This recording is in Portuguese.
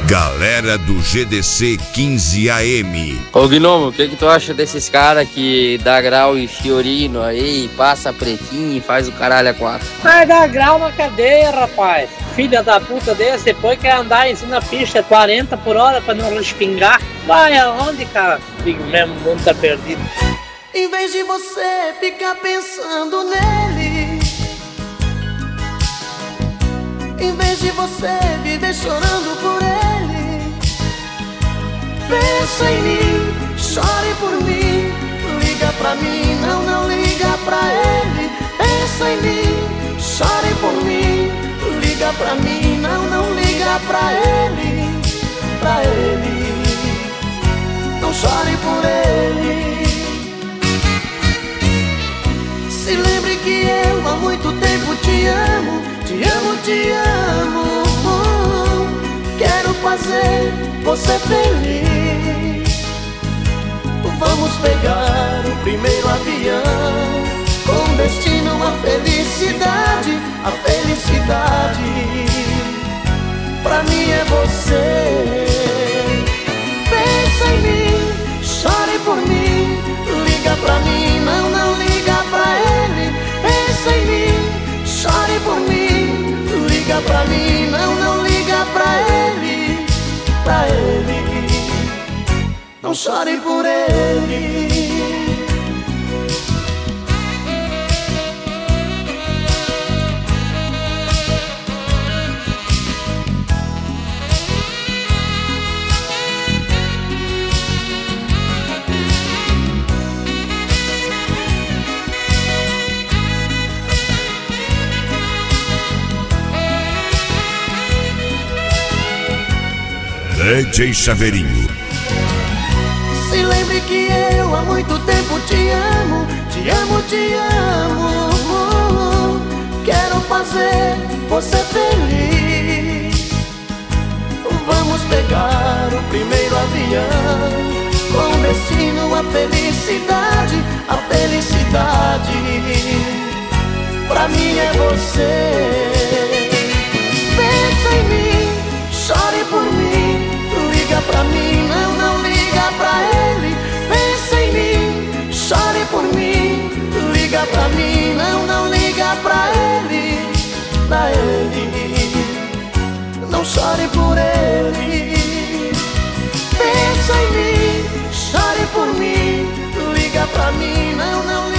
Galera do GDC 15 AM. Ô Gnomo, o que tu acha desses caras que dá grau em Fiorino aí, passa pretinho e faz o caralho a quatro? Vai dar grau na cadeia, rapaz. Filha da puta desse, depois quer andar em cima da pista 40 por hora pra não respingar. Vai aonde, cara? Digo mesmo, o mundo tá perdido. Em vez de você ficar pensando nele, em vez de você viver chorando por ele, pensa em mim, chore por mim, liga pra mim, não liga pra ele. Pensa em mim, chore por mim, liga pra mim, não liga pra ele, pra ele. Não chore por ele. Se lembre que eu há muito tempo te amo, te amo, te amo. Quero fazer você feliz. Vamos pegar o primeiro avião com destino à felicidade, a felicidade. Pra mim é você. Pensa em mim, chore por mim, liga pra mim, não liga pra ele. Pensa em mim, chore por mim, liga pra mim, não liga pra ele, pra ele. Não chore por ele. DJ Chaveirinho. Se lembre que eu há muito tempo te amo, te amo, te amo. Quero fazer você feliz. Vamos pegar o primeiro avião com destino à felicidade, a felicidade. Pra mim é você. Pensa em mim, chore por mim, liga pra mim, não liga pra ele. Pensa em mim, chore por mim, liga pra mim, não liga pra ele, pra ele. Não chore por ele. Pensa em mim, chore por mim, liga pra mim, não liga.